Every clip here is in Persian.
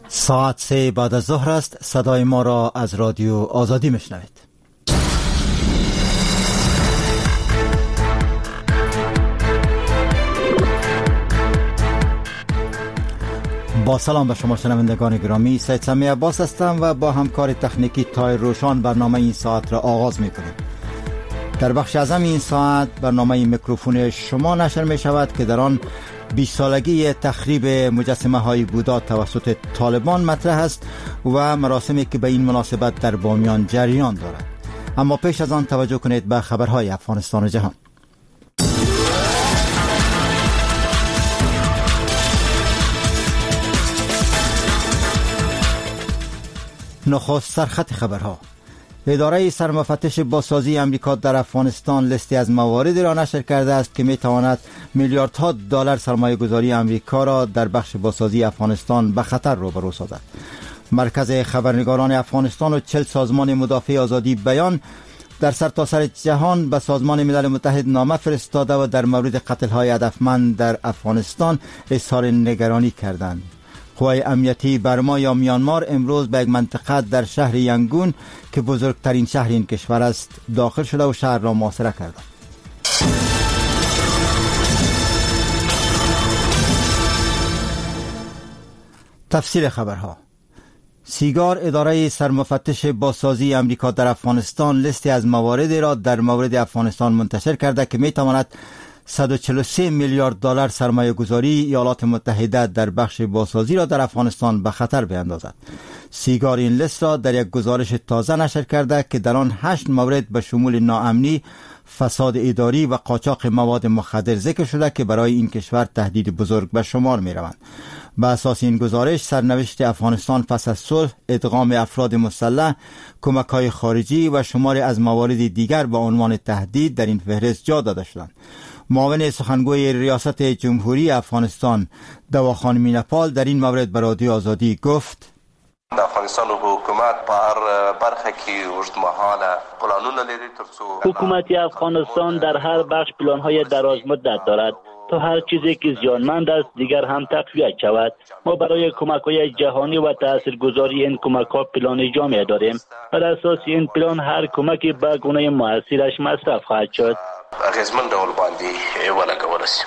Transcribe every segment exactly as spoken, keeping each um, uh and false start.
ساعت سه بعد از ظهر است. صدای ما را از رادیو آزادی میشنوید. با سلام به شما شنوندگان گرامی، سید سمی عباس هستم و با همکار تکنیکی تایر روشان برنامه این ساعت را آغاز میکنیم. در بخش اعظم این ساعت برنامه میکروفون شما نشر می شود که در آن بیست سالگی تخریب مجسمه های بودا توسط طالبان مطرح است و مراسمی که به این مناسبت در بامیان جریان دارد. اما پیش از آن توجه کنید به خبرهای افغانستان و جهان. نخست سرخط خبرها. اداره سرمفتش بازسازی امریکا در افغانستان لیستی از مواردی را نشر کرده است که می تواند میلیاردها دلار سرمایه گذاری امریکا را در بخش بازسازی افغانستان به خطر روبرو سازد. مرکز خبرنگاران افغانستان و چهل سازمان مدافع آزادی بیان در سرتاسر سر جهان به سازمان ملل متحد نامه فرستاده و در مورد قتل‌های هدفمند در افغانستان اظهار نگرانی کردند. قوای امنیتی برما یا میانمار امروز به یک منطقه در شهر ینگون که بزرگترین شهر این کشور است داخل شده و شهر را محاصره کرده. تفصیل خبرها. سیگار اداره سرمفتش بازسازی امریکا در افغانستان لیستی از مواردی را در مورد افغانستان منتشر کرده که می تواند صد و چهل و سه میلیارد دلار سرمایه گذاری ایالات متحده در بخش بازسازی را در افغانستان به خطر بیندازد. سیگار این لیست را در یک گزارش تازه نشر کرده که در آن هشت مورد به شمول ناامنی، فساد اداری و قاچاق مواد مخدر ذکر شده که برای این کشور تهدید بزرگ به شمار می روند. به اساس این گزارش سرنوشت افغانستان پس از صلح، ادغام افراد مسلح، کمک‌های خارجی و شماری از موارد دیگر با عنوان تهدید در این فهرست جا داده شدند. معاون سخنگوی ریاست جمهوری افغانستان دوا خانم نپال در این مورد به رادیو آزادی گفت: د افغانستان حکومت په هر برخه کې اوږدمهاله پلانونه لري ترڅو حکومت افغانستان در هر بخش پلان‌های درازمدت دارد تا هر چیزی که زیانمند است دیگر هم تقویت شود. ما برای کمک‌های جهانی و تاثیرگذاری این کمک‌ها پلان جامع داریم. بر اساس این پلان هر کمکی به گونه مؤثرش مصرف خواهد شد. اغیزمن ډول باندې ولګول شي.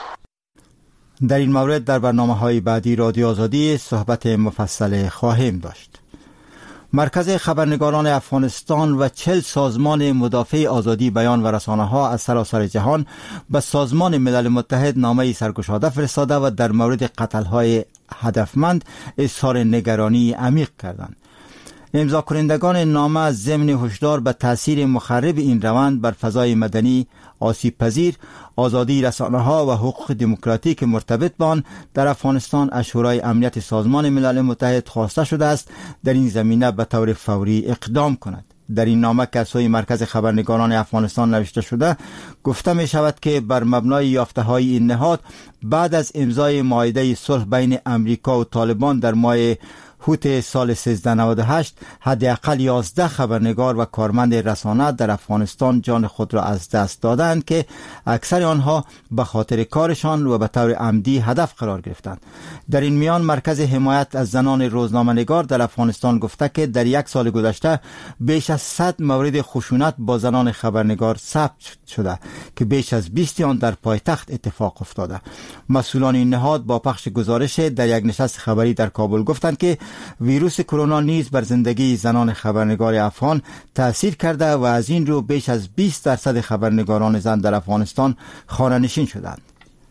در این مورد در برنامه‌های بعدی رادیو آزادی صحبت مفصل خواهیم داشت. مرکز خبرنگاران افغانستان و چهل سازمان مدافع آزادی بیان و رسانه‌ها از سراسر جهان به سازمان ملل متحد نامه سرگشاده فرستاده و در مورد قتل‌های هدفمند اظهار نگرانی عمیق کردند. امضا کنندگان نامه ضمن هشدار به تأثیر مخرب این روند بر فضای مدنی، آسیب پذیر، آزادی رسانه‌ها و حقوق دموکراتیک مرتبط با آن در افغانستان از شورای امنیت سازمان ملل متحد خواسته شده است در این زمینه به طور فوری اقدام کند. در این نامه که از سوی مرکز خبرنگاران افغانستان نوشته شده گفته می شود که بر مبنای یافته های این نهاد بعد از امضای معاهده صلح بین امریکا و طالبان در ماه هوت سال سیزده نود و هشت حداقل یازده خبرنگار و کارمند رسانه در افغانستان جان خود را از دست دادند که اکثر آنها به خاطر کارشان و به طور عمدی هدف قرار گرفتند. در این میان مرکز حمایت از زنان روزنامه‌نگار در افغانستان گفته که در یک سال گذشته بیش از صد مورد خشونت با زنان خبرنگار ثبت شده که بیش از بیست آن در پایتخت اتفاق افتاده. مسئولان این نهاد با پخش گزارش در یک نشست خبری در کابل گفتند که ویروس کرونا نیز بر زندگی زنان خبرنگار افغان تأثیر کرده و از این رو بیش از بیست درصد خبرنگاران زن در افغانستان خانه‌نشین شدند.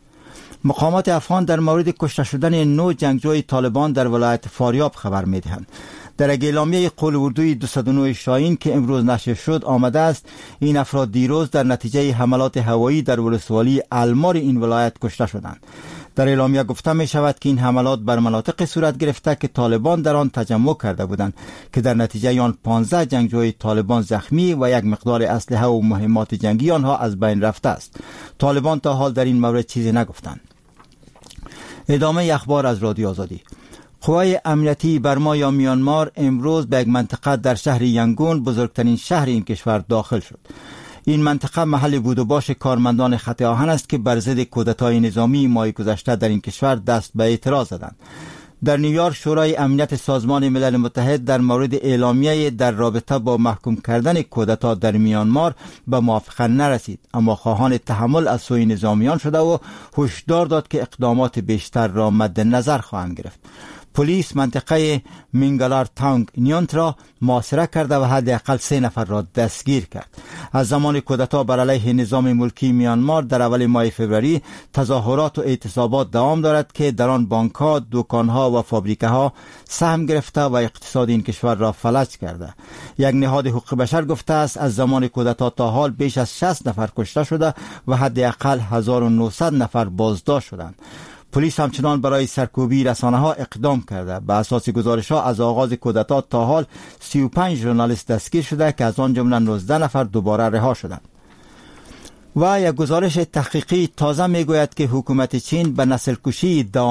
مقامات افغان در مورد کشته شدن نو جنگجوی طالبان در ولایت فاریاب خبر می‌دهند. در یک اعلامیه قول اردوی دویست و نه شاهین که امروز نشر شد آمده است این افراد دیروز در نتیجه حملات هوایی در ولسوالی المار این ولایت کشته شدند. در اعلامیه گفته می شود که این حملات بر مناطق صورت گرفته که طالبان در آن تجمع کرده بودند که در نتیجه آن پانزده جنگجوی طالبان زخمی و یک مقدار اسلحه و مهمات جنگی آنها از بین رفته است. طالبان تا حال در این مورد چیزی نگفتند. ادامه اخبار از رادیو آزادی. قوای امنیتی برما یا میانمار امروز به یک منطقه در شهر ینگون بزرگترین شهر این کشور داخل شد. این منطقه محل بود و باش کارمندان خط آهن است که بر ضد کودتای نظامی ماه گذشته در این کشور دست به اعتراض زدند. در نیویورک شورای امنیت سازمان ملل متحد در مورد اعلامیه در رابطه با محکوم کردن کودتا در میانمار به موافقت نرسید، اما خواهان تحمل از سوی نظامیان شده و هشدار داد که اقدامات بیشتر را مد نظر خواهند گرفت. پلیس منطقه مینگالار تانگ نیونت را محاصره کرده و حداقل سه نفر را دستگیر کرد. از زمان کودتا بر علیه نظام ملکی میانمار در اول ماه فوریه تظاهرات و اعتصابات دوام دارد که در آن بانک‌ها، دکان‌ها و فابریکه‌ها سهم گرفته و اقتصاد این کشور را فلج کرده. یک نهاد حقوق بشر گفته است از زمان کودتا تا حال بیش از شصت نفر کشته شده و حداقل هزار و نهصد نفر بازداشت شدند. پلیس همچنان برای سرکوبی رسانه‌ها اقدام کرده. به اساس گزارش‌ها از آغاز کودتا تا حال سی و پنج ژورنالیست دستگیر شده که از آن جمله نوزده نفر دوباره رها شدند. و یک گزارش تحقیقی تازه میگوید که حکومت چین به نسل کشی